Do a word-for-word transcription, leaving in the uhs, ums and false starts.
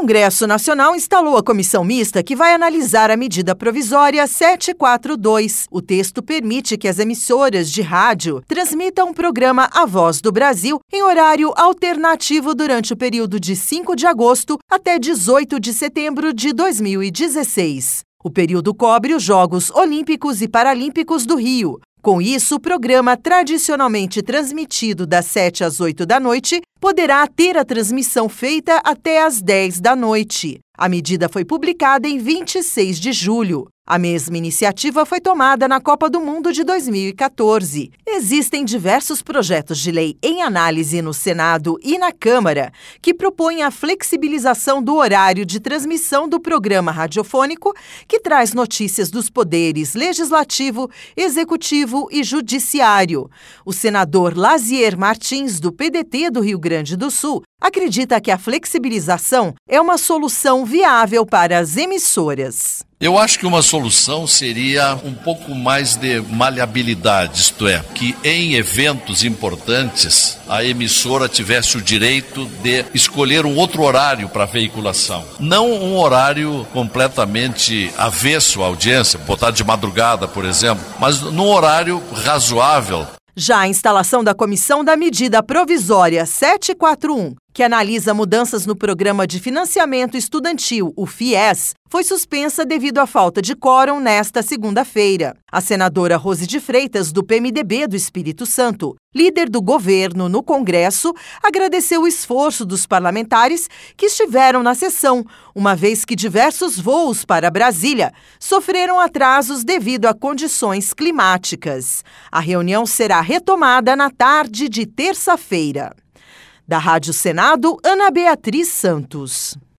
Congresso Nacional instalou a comissão mista que vai analisar a medida provisória setecentos e quarenta e dois. O texto permite que as emissoras de rádio transmitam o programa A Voz do Brasil em horário alternativo durante o período de cinco de agosto até dezoito de setembro de dois mil e dezesseis. O período cobre os Jogos Olímpicos e Paralímpicos do Rio. Com isso, o programa tradicionalmente transmitido das sete às oito da noite poderá ter a transmissão feita até às dez da noite. A medida foi publicada em vinte e seis de julho. A mesma iniciativa foi tomada na Copa do Mundo de dois mil e quatorze. Existem diversos projetos de lei em análise no Senado e na Câmara que propõem a flexibilização do horário de transmissão do programa radiofônico que traz notícias dos poderes legislativo, executivo e judiciário. O senador Lazier Martins, do P D T do Rio Grande do Sul, acredita que a flexibilização é uma solução viável para as emissoras. Eu acho que uma solução seria um pouco mais de maleabilidade, isto é, que em eventos importantes a emissora tivesse o direito de escolher um outro horário para veiculação. Não um horário completamente avesso à audiência, botar de madrugada, por exemplo, mas num horário razoável. Já a instalação da Comissão da Medida Provisória setecentos e quarenta e um, que analisa mudanças no Programa de Financiamento Estudantil, o FIES, foi suspensa devido à falta de quórum nesta segunda-feira. A senadora Rose de Freitas, do P M D B do Espírito Santo, líder do governo no Congresso, agradeceu o esforço dos parlamentares que estiveram na sessão, uma vez que diversos voos para Brasília sofreram atrasos devido a condições climáticas. A reunião será retomada na tarde de terça-feira. Da Rádio Senado, Ana Beatriz Santos.